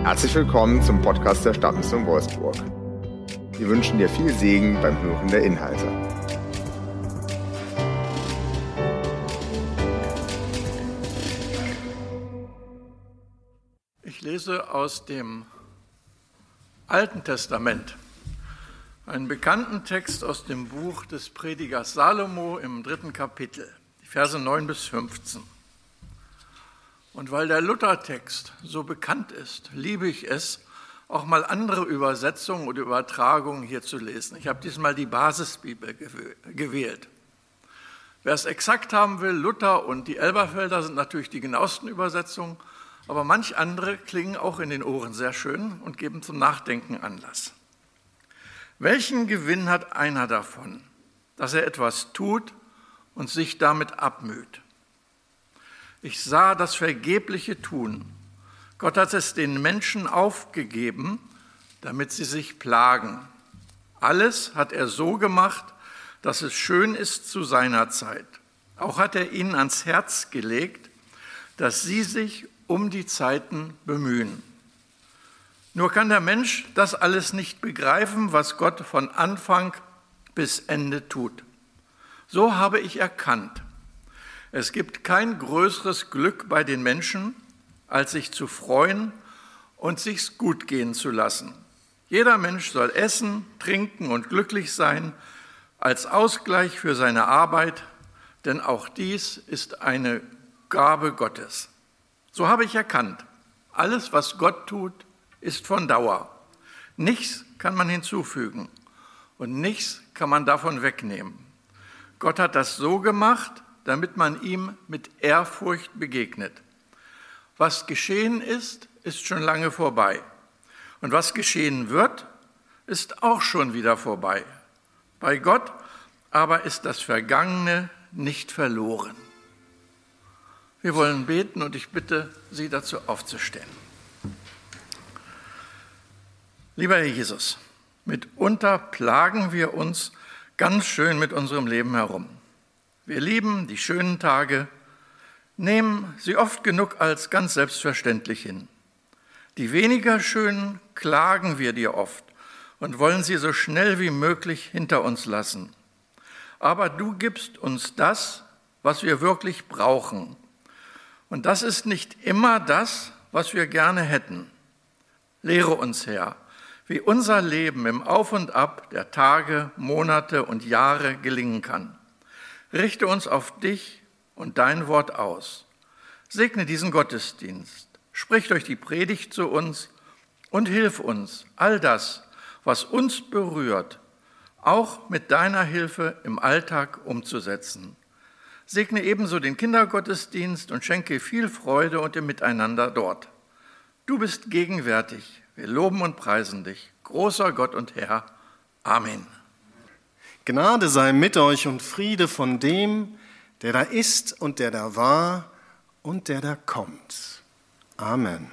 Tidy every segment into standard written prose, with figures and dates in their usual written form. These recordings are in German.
Herzlich willkommen zum Podcast der Stadtmission Wolfsburg. Wir wünschen dir viel Segen beim Hören der Inhalte. Ich lese aus dem Alten Testament einen bekannten Text aus dem Buch des Predigers Salomo im 3. Kapitel, die Verse 9 bis 15. Und weil der Luthertext so bekannt ist, liebe ich es, auch mal andere Übersetzungen oder Übertragungen hier zu lesen. Ich habe diesmal die Basisbibel gewählt. Wer es exakt haben will, Luther und die Elberfelder sind natürlich die genauesten Übersetzungen, aber manch andere klingen auch in den Ohren sehr schön und geben zum Nachdenken Anlass. Welchen Gewinn hat einer davon, dass er etwas tut und sich damit abmüht? Ich sah das vergebliche Tun. Gott hat es den Menschen aufgegeben, damit sie sich plagen. Alles hat er so gemacht, dass es schön ist zu seiner Zeit. Auch hat er ihnen ans Herz gelegt, dass sie sich um die Zeiten bemühen. Nur kann der Mensch das alles nicht begreifen, was Gott von Anfang bis Ende tut. So habe ich erkannt: Es gibt kein größeres Glück bei den Menschen, als sich zu freuen und sich's gut gehen zu lassen. Jeder Mensch soll essen, trinken und glücklich sein, als Ausgleich für seine Arbeit, denn auch dies ist eine Gabe Gottes. So habe ich erkannt: Alles, was Gott tut, ist von Dauer. Nichts kann man hinzufügen und nichts kann man davon wegnehmen. Gott hat das so gemacht, damit man ihm mit Ehrfurcht begegnet. Was geschehen ist, ist schon lange vorbei. Und was geschehen wird, ist auch schon wieder vorbei. Bei Gott aber ist das Vergangene nicht verloren. Wir wollen beten und ich bitte Sie dazu aufzustehen. Lieber Herr Jesus, mitunter plagen wir uns ganz schön mit unserem Leben herum. Wir lieben die schönen Tage, nehmen sie oft genug als ganz selbstverständlich hin. Die weniger schönen klagen wir dir oft und wollen sie so schnell wie möglich hinter uns lassen. Aber du gibst uns das, was wir wirklich brauchen. Und das ist nicht immer das, was wir gerne hätten. Lehre uns, Herr, wie unser Leben im Auf und Ab der Tage, Monate und Jahre gelingen kann. Richte uns auf dich und dein Wort aus. Segne diesen Gottesdienst. Sprich durch die Predigt zu uns und hilf uns, all das, was uns berührt, auch mit deiner Hilfe im Alltag umzusetzen. Segne ebenso den Kindergottesdienst und schenke viel Freude und im Miteinander dort. Du bist gegenwärtig. Wir loben und preisen dich, großer Gott und Herr. Amen. Gnade sei mit euch und Friede von dem, der da ist und der da war und der da kommt. Amen.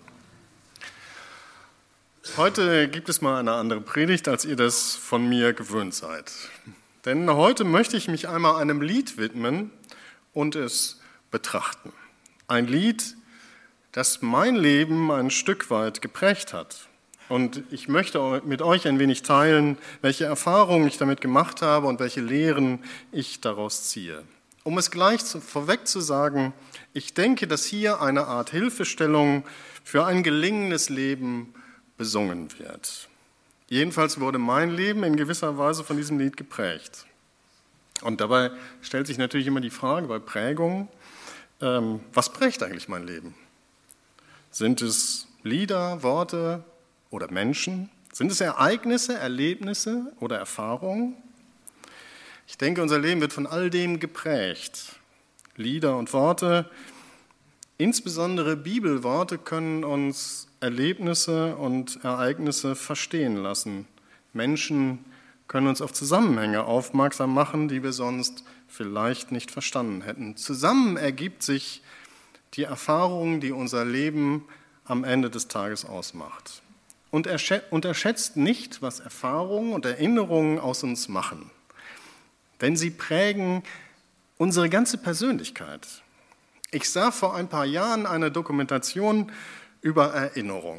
Heute gibt es mal eine andere Predigt, als ihr das von mir gewöhnt seid. Denn heute möchte ich mich einmal einem Lied widmen und es betrachten. Ein Lied, das mein Leben ein Stück weit geprägt hat. Und ich möchte mit euch ein wenig teilen, welche Erfahrungen ich damit gemacht habe und welche Lehren ich daraus ziehe. Um es gleich vorweg zu sagen, ich denke, dass hier eine Art Hilfestellung für ein gelingendes Leben besungen wird. Jedenfalls wurde mein Leben in gewisser Weise von diesem Lied geprägt. Und dabei stellt sich natürlich immer die Frage bei Prägung, was prägt eigentlich mein Leben? Sind es Lieder, Worte oder Menschen? Sind es Ereignisse, Erlebnisse oder Erfahrungen? Ich denke, unser Leben wird von all dem geprägt. Lieder und Worte, insbesondere Bibelworte, können uns Erlebnisse und Ereignisse verstehen lassen. Menschen können uns auf Zusammenhänge aufmerksam machen, die wir sonst vielleicht nicht verstanden hätten. Zusammen ergibt sich die Erfahrung, die unser Leben am Ende des Tages ausmacht. Und unterschätzt nicht, was Erfahrungen und Erinnerungen aus uns machen. Denn sie prägen unsere ganze Persönlichkeit. Ich sah vor ein paar Jahren eine Dokumentation über Erinnerung.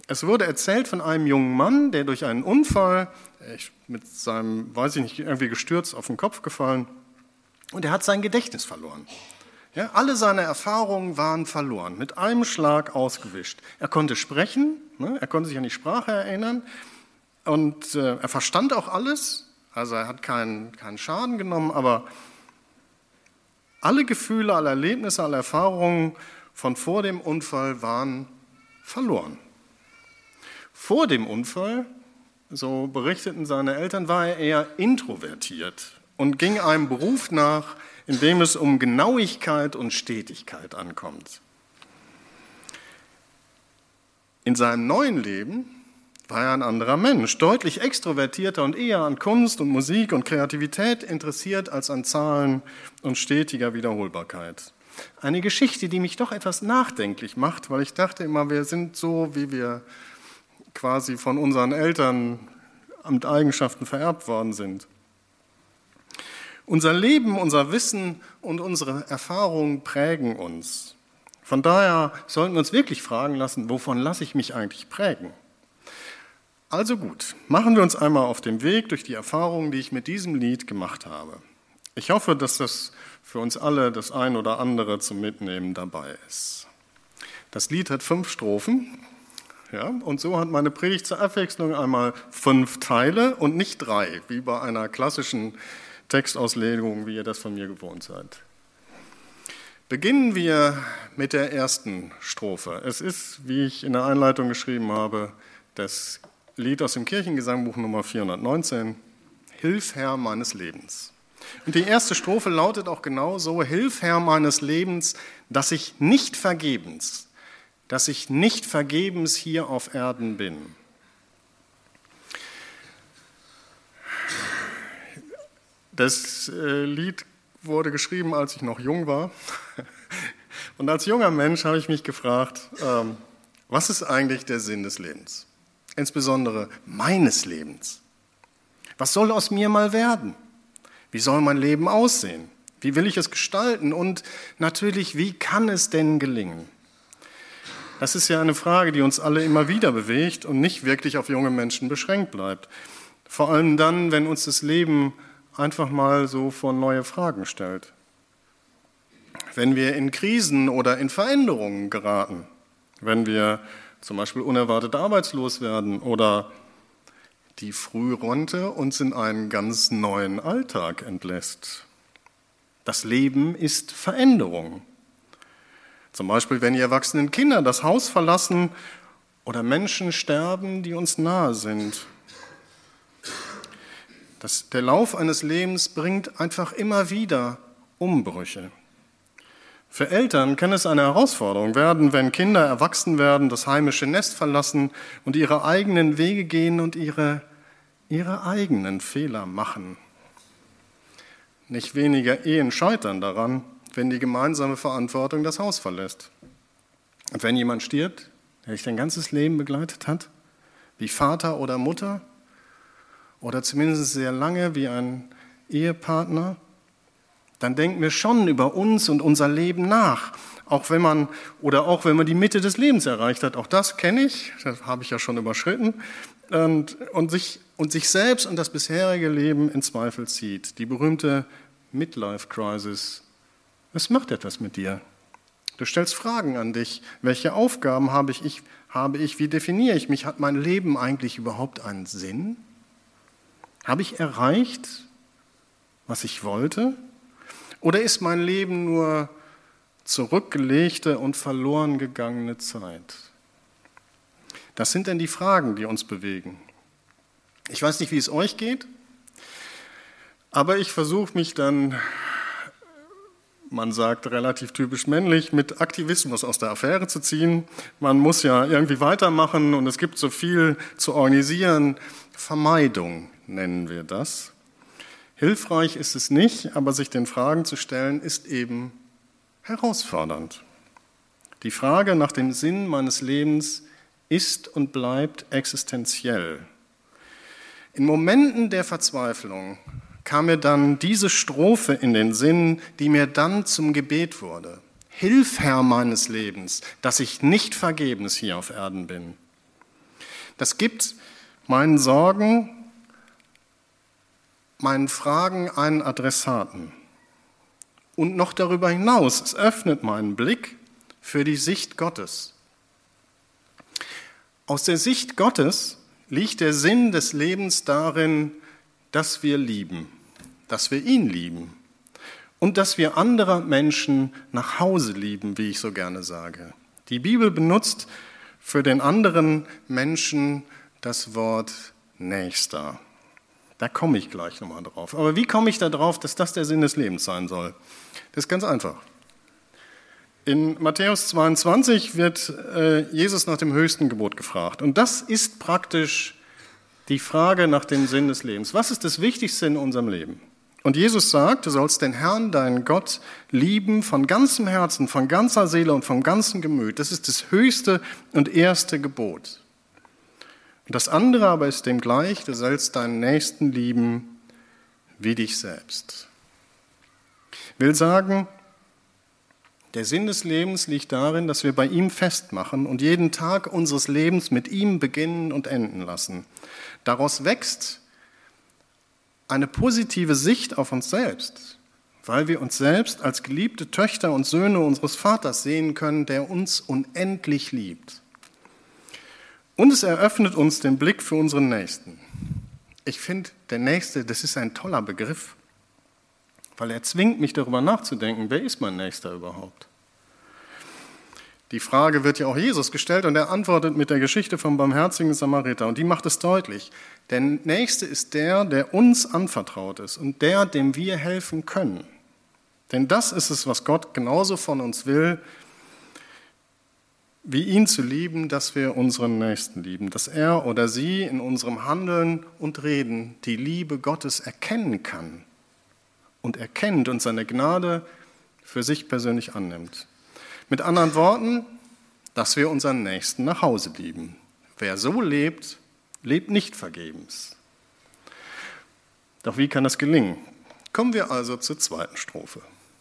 Es wurde erzählt von einem jungen Mann, der durch einen Unfall, mit seinem, weiß ich nicht, irgendwie gestürzt, auf den Kopf gefallen, und er hat sein Gedächtnis verloren. Ja, alle seine Erfahrungen waren verloren, mit einem Schlag ausgewischt. Er konnte sprechen, ne, er konnte sich an die Sprache erinnern und er verstand auch alles, also er hat keinen Schaden genommen, aber alle Gefühle, alle Erlebnisse, alle Erfahrungen von vor dem Unfall waren verloren. Vor dem Unfall, so berichteten seine Eltern, war er eher introvertiert und ging einem Beruf nach, in dem es um Genauigkeit und Stetigkeit ankommt. In seinem neuen Leben war er ein anderer Mensch, deutlich extrovertierter und eher an Kunst und Musik und Kreativität interessiert als an Zahlen und stetiger Wiederholbarkeit. Eine Geschichte, die mich doch etwas nachdenklich macht, weil ich dachte immer, wir sind so, wie wir quasi von unseren Eltern mit Eigenschaften vererbt worden sind. Unser Leben, unser Wissen und unsere Erfahrungen prägen uns. Von daher sollten wir uns wirklich fragen lassen, wovon lasse ich mich eigentlich prägen? Also gut, machen wir uns einmal auf den Weg durch die Erfahrungen, die ich mit diesem Lied gemacht habe. Ich hoffe, dass das für uns alle das ein oder andere zum Mitnehmen dabei ist. Das Lied hat 5 Strophen, ja, und so hat meine Predigt zur Abwechslung einmal 5 Teile und nicht 3, wie bei einer klassischen Textauslegung, wie ihr das von mir gewohnt seid. Beginnen wir mit der ersten Strophe. Es ist, wie ich in der Einleitung geschrieben habe, das Lied aus dem Kirchengesangbuch Nummer 419, Hilf Herr meines Lebens. Und die erste Strophe lautet auch genau so, Hilf Herr meines Lebens, dass ich nicht vergebens hier auf Erden bin. Das Lied wurde geschrieben, als ich noch jung war. Und als junger Mensch habe ich mich gefragt, was ist eigentlich der Sinn des Lebens? Insbesondere meines Lebens. Was soll aus mir mal werden? Wie soll mein Leben aussehen? Wie will ich es gestalten? Und natürlich, wie kann es denn gelingen? Das ist ja eine Frage, die uns alle immer wieder bewegt und nicht wirklich auf junge Menschen beschränkt bleibt. Vor allem dann, wenn uns das Leben einfach mal so vor neue Fragen stellt. Wenn wir in Krisen oder in Veränderungen geraten, wenn wir zum Beispiel unerwartet arbeitslos werden oder die Frührente uns in einen ganz neuen Alltag entlässt. Das Leben ist Veränderung. Zum Beispiel, wenn die erwachsenen Kinder das Haus verlassen oder Menschen sterben, die uns nahe sind. Der Lauf eines Lebens bringt einfach immer wieder Umbrüche. Für Eltern kann es eine Herausforderung werden, wenn Kinder erwachsen werden, das heimische Nest verlassen und ihre eigenen Wege gehen und ihre eigenen Fehler machen. Nicht weniger Ehen scheitern daran, wenn die gemeinsame Verantwortung das Haus verlässt. Und wenn jemand stirbt, der dich dein ganzes Leben begleitet hat, wie Vater oder Mutter, oder zumindest sehr lange wie ein Ehepartner, dann denken wir schon über uns und unser Leben nach. Auch wenn man die Mitte des Lebens erreicht hat. Auch das kenne ich, das habe ich ja schon überschritten. Und sich selbst und das bisherige Leben in Zweifel zieht. Die berühmte Midlife-Crisis. Es macht etwas mit dir. Du stellst Fragen an dich. Welche Aufgaben habe ich? Wie definiere ich mich? Hat mein Leben eigentlich überhaupt einen Sinn? Habe ich erreicht, was ich wollte? Oder ist mein Leben nur zurückgelegte und verloren gegangene Zeit? Das sind denn die Fragen, die uns bewegen. Ich weiß nicht, wie es euch geht, aber ich versuche mich dann, man sagt relativ typisch männlich, mit Aktivismus aus der Affäre zu ziehen. Man muss ja irgendwie weitermachen und es gibt so viel zu organisieren. Vermeidung nennen wir das. Hilfreich ist es nicht, aber sich den Fragen zu stellen, ist eben herausfordernd. Die Frage nach dem Sinn meines Lebens ist und bleibt existenziell. In Momenten der Verzweiflung kam mir dann diese Strophe in den Sinn, die mir dann zum Gebet wurde. Hilf, Herr meines Lebens, dass ich nicht vergebens hier auf Erden bin. Das gibt meinen Sorgen, meinen Fragen einen Adressaten. Und noch darüber hinaus, es öffnet meinen Blick für die Sicht Gottes. Aus der Sicht Gottes liegt der Sinn des Lebens darin, dass wir lieben, dass wir ihn lieben und dass wir andere Menschen nach Hause lieben, wie ich so gerne sage. Die Bibel benutzt für den anderen Menschen das Wort Nächster. Da komme ich gleich nochmal drauf. Aber wie komme ich da drauf, dass das der Sinn des Lebens sein soll? Das ist ganz einfach. In Matthäus 22 wird Jesus nach dem höchsten Gebot gefragt. Und das ist praktisch die Frage nach dem Sinn des Lebens. Was ist das Wichtigste in unserem Leben? Und Jesus sagt, du sollst den Herrn, deinen Gott, lieben von ganzem Herzen, von ganzer Seele und vom ganzen Gemüt. Das ist das höchste und erste Gebot. Und das andere aber ist dem gleich, du sollst deinen Nächsten lieben wie dich selbst. Will sagen, der Sinn des Lebens liegt darin, dass wir bei ihm festmachen und jeden Tag unseres Lebens mit ihm beginnen und enden lassen. Daraus wächst eine positive Sicht auf uns selbst, weil wir uns selbst als geliebte Töchter und Söhne unseres Vaters sehen können, der uns unendlich liebt. Und es eröffnet uns den Blick für unseren Nächsten. Ich finde, der Nächste, das ist ein toller Begriff, weil er zwingt mich darüber nachzudenken, wer ist mein Nächster überhaupt? Die Frage wird ja auch Jesus gestellt und er antwortet mit der Geschichte vom barmherzigen Samariter und die macht es deutlich. Der Nächste ist der uns anvertraut ist und der, dem wir helfen können. Denn das ist es, was Gott genauso von uns will, wie ihn zu lieben, dass wir unseren Nächsten lieben, dass er oder sie in unserem Handeln und Reden die Liebe Gottes erkennen kann und erkennt und seine Gnade für sich persönlich annimmt. Mit anderen Worten, dass wir unseren Nächsten nach Hause lieben. Wer so lebt, lebt nicht vergebens. Doch wie kann das gelingen? Kommen wir also zur zweiten Strophe.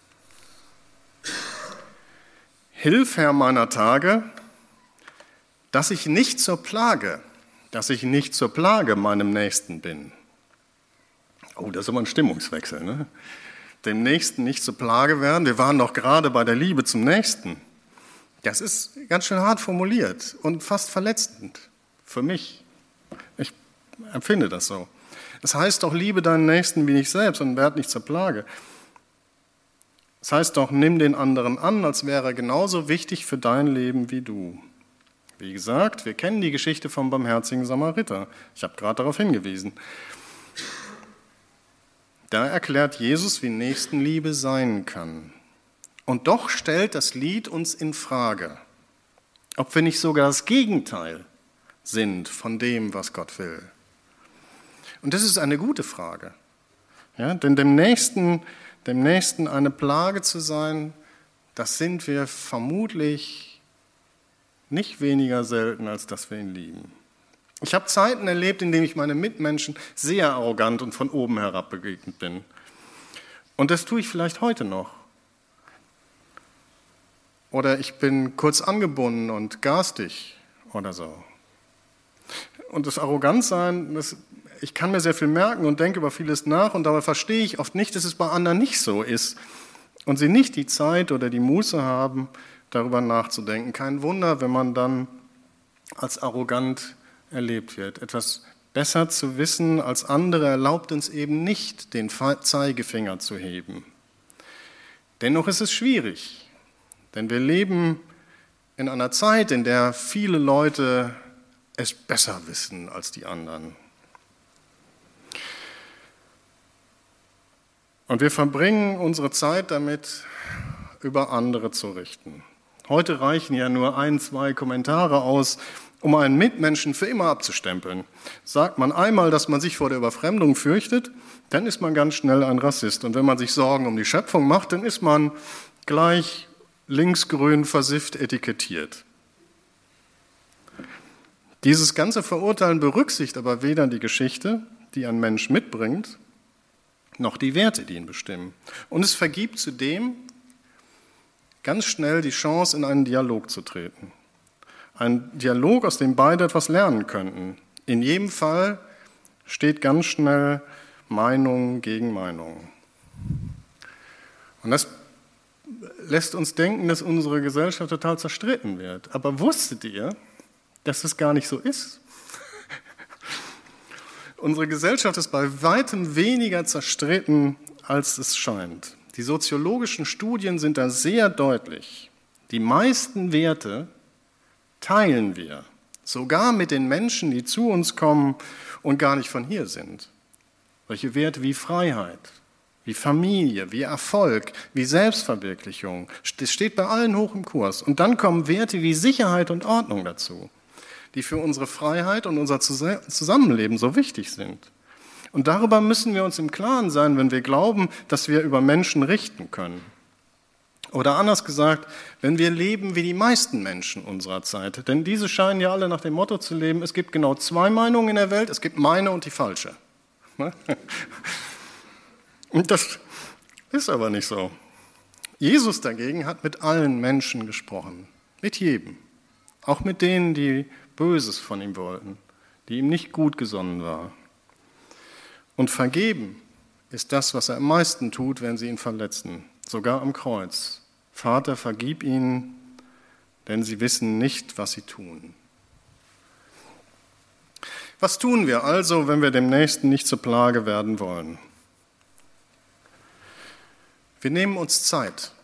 Hilf, Herr meiner Tage, dass ich nicht zur Plage meinem Nächsten bin. Oh, das ist aber ein Stimmungswechsel, ne? Dem Nächsten nicht zur Plage werden. Wir waren doch gerade bei der Liebe zum Nächsten. Das ist ganz schön hart formuliert und fast verletzend für mich. Ich empfinde das so. Das heißt doch, liebe deinen Nächsten wie dich selbst und werd nicht zur Plage. Das heißt doch, nimm den anderen an, als wäre er genauso wichtig für dein Leben wie du. Wie gesagt, wir kennen die Geschichte vom barmherzigen Samariter. Ich habe gerade darauf hingewiesen. Da erklärt Jesus, wie Nächstenliebe sein kann. Und doch stellt das Lied uns in Frage, ob wir nicht sogar das Gegenteil sind von dem, was Gott will. Und das ist eine gute Frage. Ja, denn dem Nächsten eine Plage zu sein, das sind wir vermutlich nicht weniger selten, als dass wir ihn lieben. Ich habe Zeiten erlebt, in denen ich meinen Mitmenschen sehr arrogant und von oben herab begegnet bin. Und das tue ich vielleicht heute noch. Oder ich bin kurz angebunden und garstig oder so. Und das Arrogantsein, ich kann mir sehr viel merken und denke über vieles nach und dabei verstehe ich oft nicht, dass es bei anderen nicht so ist und sie nicht die Zeit oder die Muße haben, darüber nachzudenken. Kein Wunder, wenn man dann als arrogant erlebt wird. Etwas besser zu wissen als andere erlaubt uns eben nicht, den Zeigefinger zu heben. Dennoch ist es schwierig, denn wir leben in einer Zeit, in der viele Leute es besser wissen als die anderen. Und wir verbringen unsere Zeit damit, über andere zu richten. Heute reichen ja nur 1, 2 Kommentare aus, um einen Mitmenschen für immer abzustempeln. Sagt man einmal, dass man sich vor der Überfremdung fürchtet, dann ist man ganz schnell ein Rassist. Und wenn man sich Sorgen um die Schöpfung macht, dann ist man gleich linksgrün versifft etikettiert. Dieses ganze Verurteilen berücksichtigt aber weder die Geschichte, die ein Mensch mitbringt, noch die Werte, die ihn bestimmen. Und es vergibt zudem ganz schnell die Chance, in einen Dialog zu treten. Ein Dialog, aus dem beide etwas lernen könnten. In jedem Fall steht ganz schnell Meinung gegen Meinung. Und das lässt uns denken, dass unsere Gesellschaft total zerstritten wird. Aber wusstet ihr, dass es gar nicht so ist? Unsere Gesellschaft ist bei weitem weniger zerstritten, als es scheint. Die soziologischen Studien sind da sehr deutlich. Die meisten Werte teilen wir, sogar mit den Menschen, die zu uns kommen und gar nicht von hier sind. Solche Werte wie Freiheit, wie Familie, wie Erfolg, wie Selbstverwirklichung, das steht bei allen hoch im Kurs. Und dann kommen Werte wie Sicherheit und Ordnung dazu, die für unsere Freiheit und unser Zusammenleben so wichtig sind. Und darüber müssen wir uns im Klaren sein, wenn wir glauben, dass wir über Menschen richten können. Oder anders gesagt, wenn wir leben wie die meisten Menschen unserer Zeit. Denn diese scheinen ja alle nach dem Motto zu leben, es gibt genau zwei Meinungen in der Welt, es gibt meine und die falsche. Und das ist aber nicht so. Jesus dagegen hat mit allen Menschen gesprochen, mit jedem. Auch mit denen, die Böses von ihm wollten, die ihm nicht gut gesonnen waren. Und vergeben ist das, was er am meisten tut, wenn sie ihn verletzen, sogar am Kreuz. Vater, vergib ihnen, denn sie wissen nicht, was sie tun. Was tun wir also, wenn wir dem Nächsten nicht zur Plage werden wollen? Wir nehmen uns Zeit.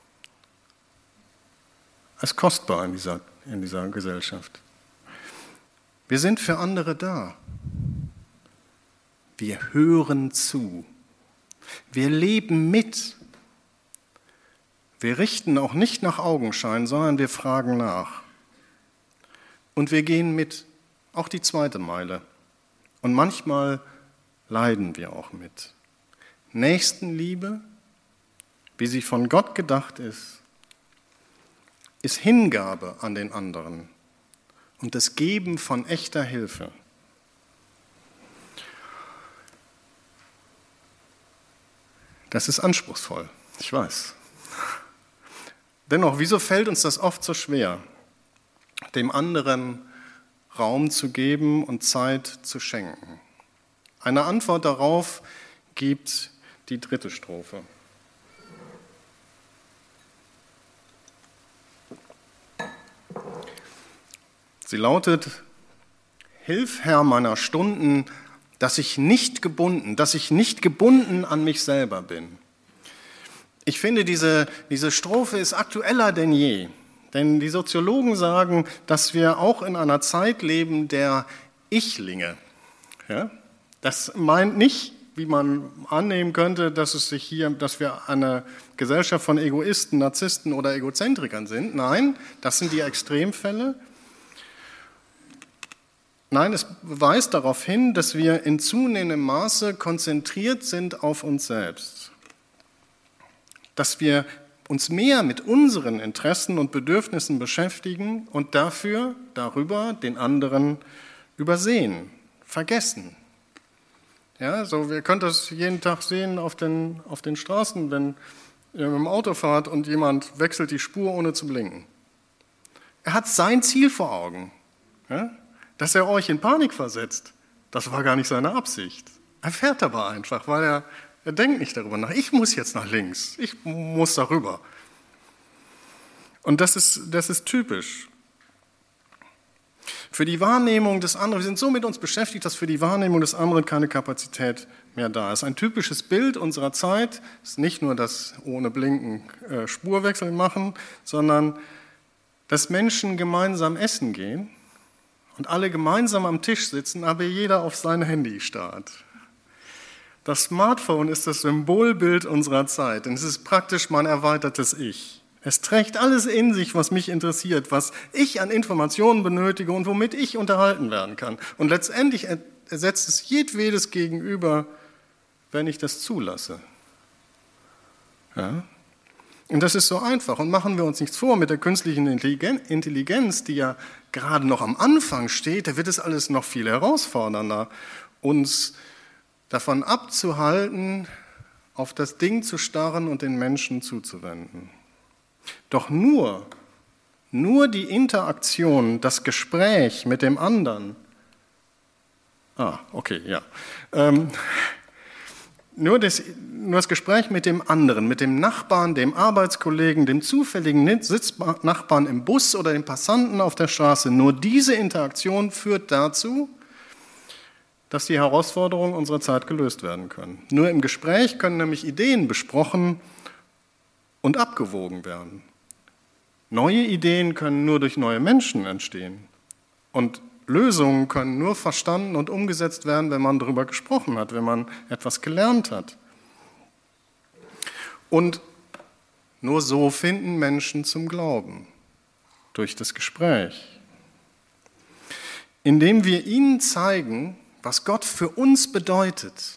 Es ist kostbar in dieser Gesellschaft. Wir sind für andere da. Wir hören zu. Wir leben mit. Wir richten auch nicht nach Augenschein, sondern wir fragen nach. Und wir gehen mit, auch die zweite Meile. Und manchmal leiden wir auch mit. Nächstenliebe, wie sie von Gott gedacht ist Hingabe an den anderen und das Geben von echter Hilfe. Das ist anspruchsvoll, ich weiß. Dennoch, wieso fällt uns das oft so schwer, dem anderen Raum zu geben und Zeit zu schenken? Eine Antwort darauf gibt die dritte Strophe. Sie lautet: Hilf, Herr, meiner Stunden, dass ich nicht gebunden an mich selber bin. Ich finde, diese Strophe ist aktueller denn je. Denn die Soziologen sagen, dass wir auch in einer Zeit leben der Ichlinge. Ja? Das meint nicht, wie man annehmen könnte, dass wir eine Gesellschaft von Egoisten, Narzissten oder Egozentrikern sind. Nein, das sind die Extremfälle. Nein, es weist darauf hin, dass wir in zunehmendem Maße konzentriert sind auf uns selbst. Dass wir uns mehr mit unseren Interessen und Bedürfnissen beschäftigen und darüber den anderen übersehen, vergessen. Ja, so, ihr könnt das jeden Tag sehen auf den Straßen, wenn ihr mit dem Auto fahrt und jemand wechselt die Spur, ohne zu blinken. Er hat sein Ziel vor Augen. Ja? Dass er euch in Panik versetzt, das war gar nicht seine Absicht. Er fährt aber einfach, weil er denkt nicht darüber nach. Ich muss jetzt nach links, ich muss darüber. Und das ist typisch. Für die Wahrnehmung des anderen, wir sind so mit uns beschäftigt, dass für die Wahrnehmung des anderen keine Kapazität mehr da ist. Ein typisches Bild unserer Zeit ist nicht nur das ohne Blinken Spurwechsel machen, sondern dass Menschen gemeinsam essen gehen und alle gemeinsam am Tisch sitzen, aber jeder auf sein Handy starrt. Das Smartphone ist das Symbolbild unserer Zeit, denn es ist praktisch mein erweitertes Ich. Es trägt alles in sich, was mich interessiert, was ich an Informationen benötige und womit ich unterhalten werden kann. Und letztendlich ersetzt es jedwedes Gegenüber, wenn ich das zulasse. Ja? Und das ist so einfach. Und machen wir uns nichts vor, mit der künstlichen Intelligenz, die ja gerade noch am Anfang steht, da wird es alles noch viel herausfordernder, uns davon abzuhalten, auf das Ding zu starren und den Menschen zuzuwenden. Doch nur Nur die Interaktion, das Gespräch mit dem anderen, nur das Gespräch mit dem anderen, mit dem Nachbarn, dem Arbeitskollegen, dem zufälligen Sitznachbarn im Bus oder dem Passanten auf der Straße, nur diese Interaktion führt dazu, dass die Herausforderungen unserer Zeit gelöst werden können. Nur im Gespräch können nämlich Ideen besprochen und abgewogen werden. Neue Ideen können nur durch neue Menschen entstehen. Und Lösungen können nur verstanden und umgesetzt werden, wenn man darüber gesprochen hat, wenn man etwas gelernt hat. Und nur so finden Menschen zum Glauben, durch das Gespräch. Indem wir ihnen zeigen, was Gott für uns bedeutet,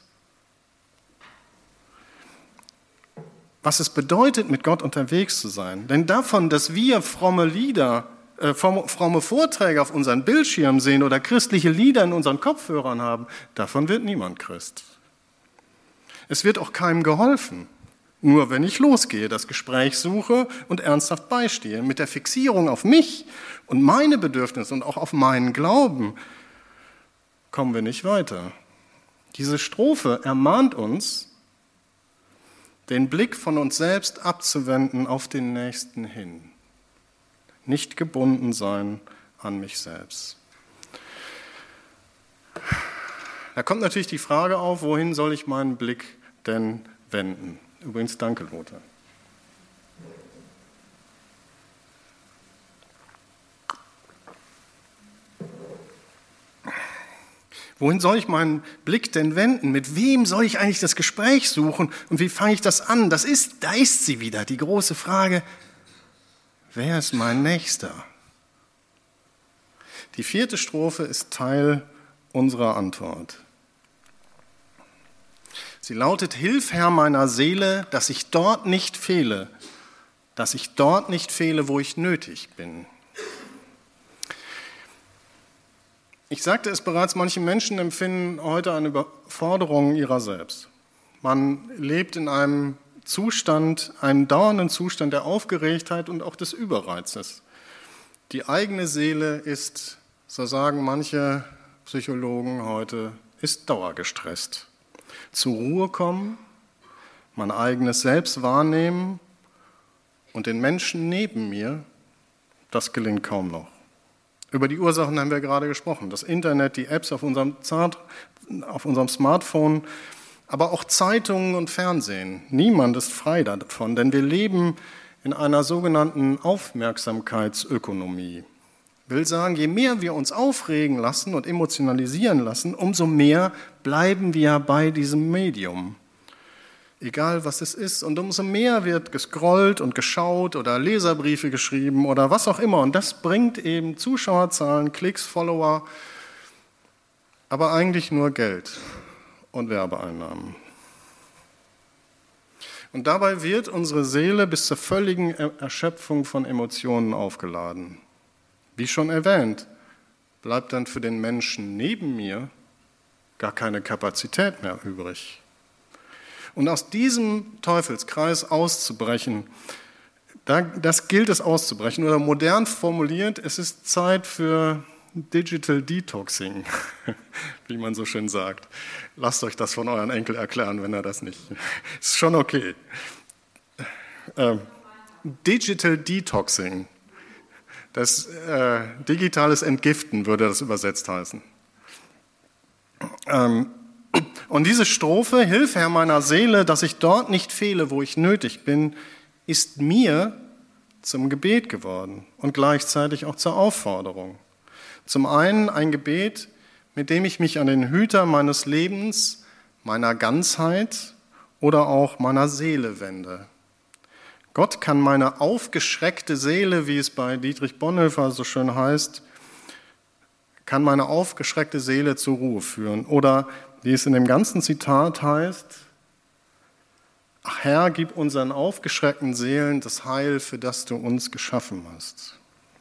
was es bedeutet, mit Gott unterwegs zu sein. Denn davon, dass wir fromme Vorträge auf unseren Bildschirmen sehen oder christliche Lieder in unseren Kopfhörern haben, davon wird niemand Christ. Es wird auch keinem geholfen. Nur wenn ich losgehe, das Gespräch suche und ernsthaft beistehe, mit der Fixierung auf mich und meine Bedürfnisse und auch auf meinen Glauben, kommen wir nicht weiter. Diese Strophe ermahnt uns, den Blick von uns selbst abzuwenden auf den Nächsten hin. Nicht gebunden sein an mich selbst. Da kommt natürlich die Frage auf, wohin soll ich meinen Blick denn wenden? Übrigens, danke, Lothar. Wohin soll ich meinen Blick denn wenden? Mit wem soll ich eigentlich das Gespräch suchen? Und wie fange ich das an? Da ist sie wieder, die große Frage, wer ist mein Nächster? Die 4. Strophe ist Teil unserer Antwort. Sie lautet, Hilf, Herr meiner Seele, dass ich dort nicht fehle, wo ich nötig bin. Ich sagte es bereits, manche Menschen empfinden heute eine Überforderung ihrer selbst. Man lebt in einem dauernden Zustand der Aufgeregtheit und auch des Überreizes. Die eigene Seele ist, so sagen manche Psychologen heute, ist dauergestresst. Zur Ruhe kommen, mein eigenes Selbst wahrnehmen und den Menschen neben mir, das gelingt kaum noch. Über die Ursachen haben wir gerade gesprochen. Das Internet, die Apps auf unserem Smartphone, aber auch Zeitungen und Fernsehen. Niemand ist frei davon, denn wir leben in einer sogenannten Aufmerksamkeitsökonomie. Will sagen, je mehr wir uns aufregen lassen und emotionalisieren lassen, umso mehr bleiben wir bei diesem Medium. Egal was es ist. Und umso mehr wird gescrollt und geschaut oder Leserbriefe geschrieben oder was auch immer. Und das bringt eben Zuschauerzahlen, Klicks, Follower, aber eigentlich nur Geld und Werbeeinnahmen. Und dabei wird unsere Seele bis zur völligen Erschöpfung von Emotionen aufgeladen. Wie schon erwähnt, bleibt dann für den Menschen neben mir gar keine Kapazität mehr übrig. Und aus diesem Teufelskreis auszubrechen, das gilt es auszubrechen. Oder modern formuliert, es ist Zeit für Digital Detoxing, wie man so schön sagt. Lasst euch das von euren Enkel erklären, wenn er das nicht... Ist schon okay. Digital Detoxing, das digitales Entgiften würde das übersetzt heißen. Und diese Strophe, Hilf, Herr meiner Seele, dass ich dort nicht fehle, wo ich nötig bin, ist mir zum Gebet geworden und gleichzeitig auch zur Aufforderung. Zum einen ein Gebet, mit dem ich mich an den Hüter meines Lebens, meiner Ganzheit oder auch meiner Seele wende. Gott kann meine aufgeschreckte Seele, wie es bei Dietrich Bonhoeffer so schön heißt, kann meine aufgeschreckte Seele zur Ruhe führen. Oder wie es in dem ganzen Zitat heißt, Ach Herr, gib unseren aufgeschreckten Seelen das Heil, für das du uns geschaffen hast.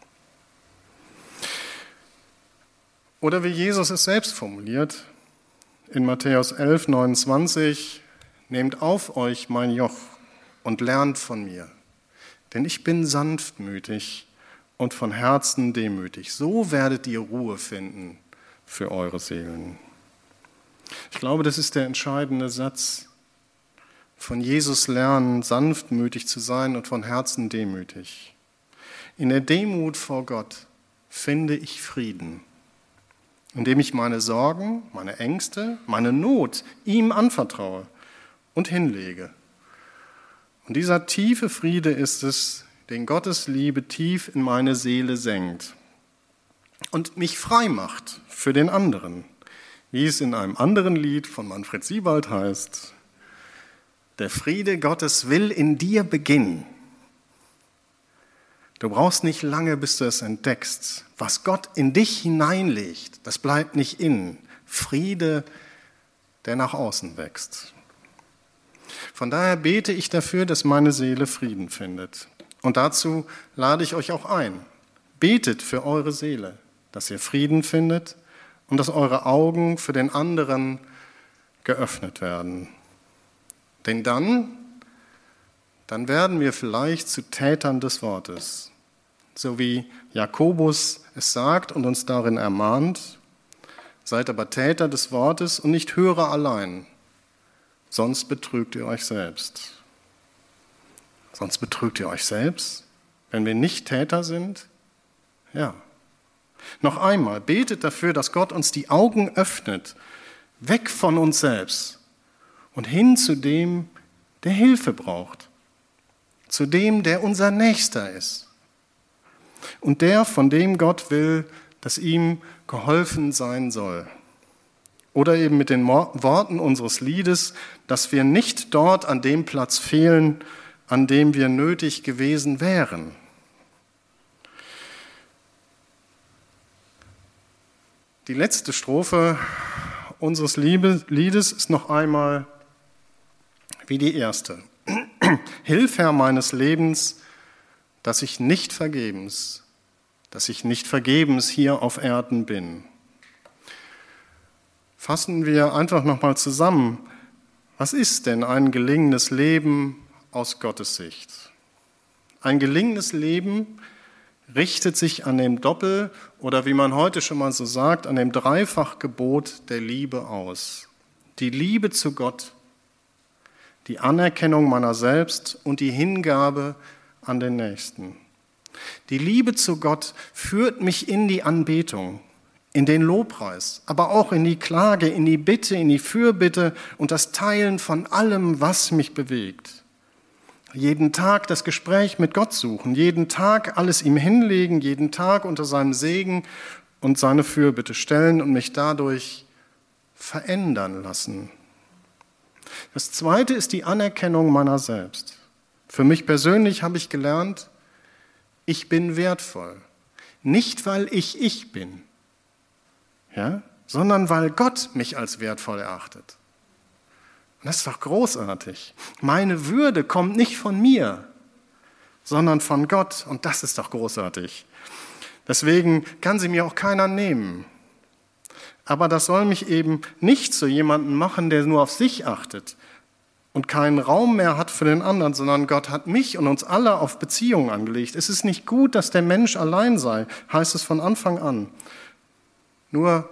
Oder wie Jesus es selbst formuliert, in Matthäus 11, 29, nehmt auf euch mein Joch und lernt von mir, denn ich bin sanftmütig und von Herzen demütig. So werdet ihr Ruhe finden für eure Seelen. Ich glaube, das ist der entscheidende Satz. Von Jesus lernen, sanftmütig zu sein und von Herzen demütig. In der Demut vor Gott finde ich Frieden, indem ich meine Sorgen, meine Ängste, meine Not ihm anvertraue und hinlege. Und dieser tiefe Friede ist es, den Gottes Liebe tief in meine Seele senkt und mich frei macht für den anderen, wie es in einem anderen Lied von Manfred Siebald heißt: Der Friede Gottes will in dir beginnen. Du brauchst nicht lange, bis du es entdeckst. Was Gott in dich hineinlegt, das bleibt nicht innen. Friede, der nach außen wächst. Von daher bete ich dafür, dass meine Seele Frieden findet. Und dazu lade ich euch auch ein. Betet für eure Seele, dass ihr Frieden findet und dass eure Augen für den anderen geöffnet werden. Denn dann werden wir vielleicht zu Tätern des Wortes. So wie Jakobus es sagt und uns darin ermahnt: Seid aber Täter des Wortes und nicht Hörer allein, sonst betrügt ihr euch selbst. Sonst betrügt ihr euch selbst, wenn wir nicht Täter sind? Ja. Noch einmal, betet dafür, dass Gott uns die Augen öffnet, weg von uns selbst und hin zu dem, der Hilfe braucht, zu dem, der unser Nächster ist und der, von dem Gott will, dass ihm geholfen sein soll. Oder eben mit den Worten unseres Liedes, dass wir nicht dort an dem Platz fehlen, an dem wir nötig gewesen wären. Die letzte Strophe unseres Liedes ist noch einmal wie die erste. Hilf, Herr meines Lebens, dass ich nicht vergebens hier auf Erden bin. Fassen wir einfach nochmal zusammen. Was ist denn ein gelingendes Leben aus Gottes Sicht? Ein gelingendes Leben richtet sich an dem Doppel- oder wie man heute schon mal so sagt, an dem Dreifachgebot der Liebe aus. Die Liebe zu Gott, die Anerkennung meiner selbst und die Hingabe an den Nächsten. Die Liebe zu Gott führt mich in die Anbetung, in den Lobpreis, aber auch in die Klage, in die Bitte, in die Fürbitte und das Teilen von allem, was mich bewegt. Jeden Tag das Gespräch mit Gott suchen, jeden Tag alles ihm hinlegen, jeden Tag unter seinem Segen und seine Fürbitte stellen und mich dadurch verändern lassen. Das Zweite ist die Anerkennung meiner selbst. Für mich persönlich habe ich gelernt, ich bin wertvoll. Nicht, weil ich bin, ja, sondern weil Gott mich als wertvoll erachtet. Und das ist doch großartig. Meine Würde kommt nicht von mir, sondern von Gott. Und das ist doch großartig. Deswegen kann sie mir auch keiner nehmen. Aber das soll mich eben nicht zu jemandem machen, der nur auf sich achtet und keinen Raum mehr hat für den anderen, sondern Gott hat mich und uns alle auf Beziehungen angelegt. Es ist nicht gut, dass der Mensch allein sei, heißt es von Anfang an. Nur,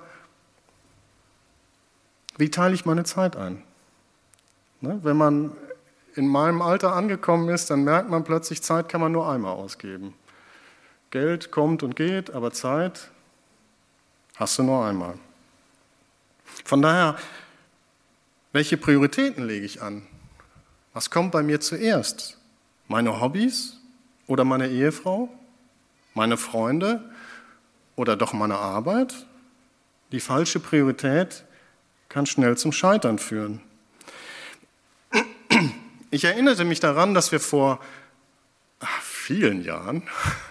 wie teile ich meine Zeit ein? Wenn man in meinem Alter angekommen ist, dann merkt man plötzlich, Zeit kann man nur einmal ausgeben. Geld kommt und geht, aber Zeit hast du nur einmal. Von daher, welche Prioritäten lege ich an? Was kommt bei mir zuerst? Meine Hobbys oder meine Ehefrau? Meine Freunde oder doch meine Arbeit? Die falsche Priorität kann schnell zum Scheitern führen. Ich erinnerte mich daran, dass wir vor vielen Jahren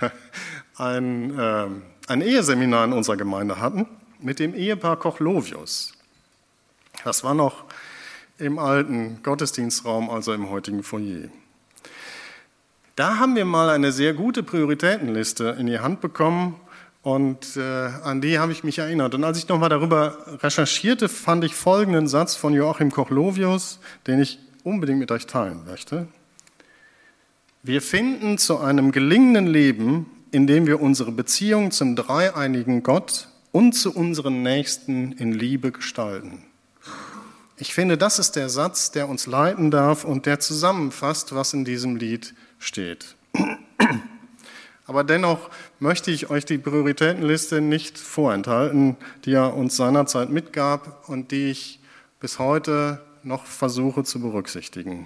ein Eheseminar in unserer Gemeinde hatten mit dem Ehepaar Kochlovius. Das war noch im alten Gottesdienstraum, also im heutigen Foyer. Da haben wir mal eine sehr gute Prioritätenliste in die Hand bekommen und an die habe ich mich erinnert. Und als ich nochmal darüber recherchierte, fand ich folgenden Satz von Joachim Kochlovius, den ich unbedingt mit euch teilen möchte. Wir finden zu einem gelingenden Leben indem wir unsere Beziehung zum dreieinigen Gott und zu unseren Nächsten in Liebe gestalten. Ich finde, das ist der Satz, der uns leiten darf und der zusammenfasst, was in diesem Lied steht. Aber dennoch möchte ich euch die Prioritätenliste nicht vorenthalten, die er uns seinerzeit mitgab und die ich bis heute noch versuche zu berücksichtigen.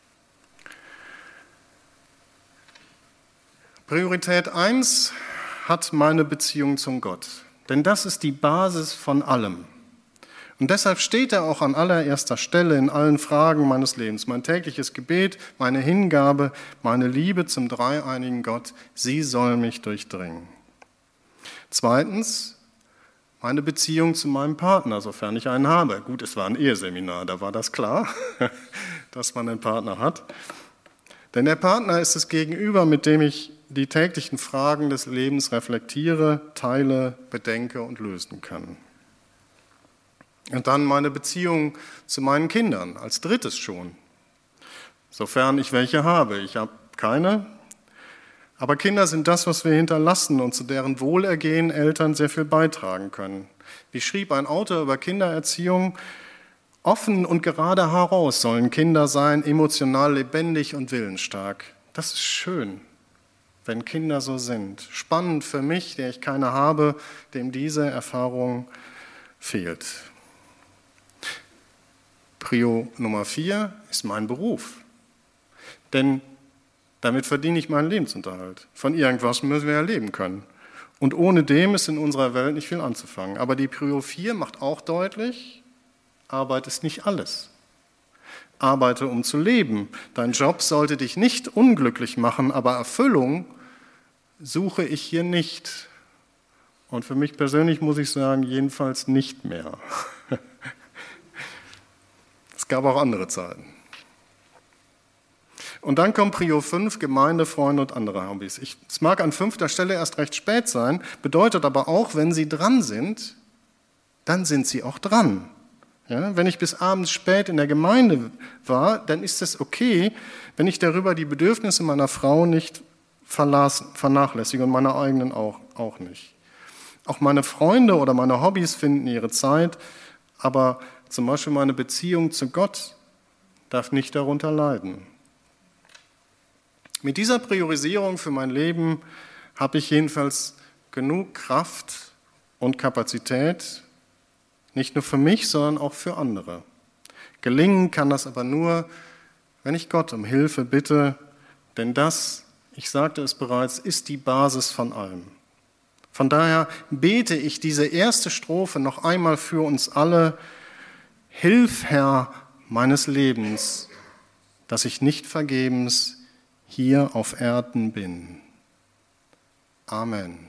Priorität 1 hat meine Beziehung zum Gott, denn das ist die Basis von allem. Und deshalb steht er auch an allererster Stelle in allen Fragen meines Lebens. Mein tägliches Gebet, meine Hingabe, meine Liebe zum dreieinigen Gott, sie soll mich durchdringen. Zweitens, meine Beziehung zu meinem Partner, sofern ich einen habe. Gut, es war ein Eheseminar, da war das klar, dass man einen Partner hat. Denn der Partner ist das Gegenüber, mit dem ich die täglichen Fragen des Lebens reflektiere, teile, bedenke und lösen kann. Und dann meine Beziehung zu meinen Kindern, als drittes schon, sofern ich welche habe. Ich habe keine, aber Kinder sind das, was wir hinterlassen und zu deren Wohlergehen Eltern sehr viel beitragen können. Wie schrieb ein Autor über Kindererziehung: Offen und gerade heraus sollen Kinder sein, emotional lebendig und willensstark. Das ist schön, wenn Kinder so sind. Spannend für mich, der ich keine habe, dem diese Erfahrung fehlt. Prio Nummer 4 ist mein Beruf. Denn damit verdiene ich meinen Lebensunterhalt. Von irgendwas müssen wir ja leben können. Und ohne dem ist in unserer Welt nicht viel anzufangen. Aber die Prio 4 macht auch deutlich: Arbeit ist nicht alles. Arbeite, um zu leben. Dein Job sollte dich nicht unglücklich machen, aber Erfüllung suche ich hier nicht. Und für mich persönlich muss ich sagen, jedenfalls nicht mehr. Es gab auch andere Zeiten. Und dann kommt Prio 5, Gemeinde, Freunde und andere Hobbys. Es mag an 5. Stelle erst recht spät sein, bedeutet aber auch, wenn Sie dran sind, dann sind Sie auch dran. Ja, wenn ich bis abends spät in der Gemeinde war, dann ist es okay, wenn ich darüber die Bedürfnisse meiner Frau nicht vernachlässige und meine eigenen auch nicht. Auch meine Freunde oder meine Hobbys finden ihre Zeit, aber zum Beispiel meine Beziehung zu Gott darf nicht darunter leiden. Mit dieser Priorisierung für mein Leben habe ich jedenfalls genug Kraft und Kapazität, nicht nur für mich, sondern auch für andere. Gelingen kann das aber nur, wenn ich Gott um Hilfe bitte, denn das, ich sagte es bereits, ist die Basis von allem. Von daher bete ich diese erste Strophe noch einmal für uns alle: Hilf, Herr, meines Lebens, dass ich nicht vergebens hier auf Erden bin. Amen.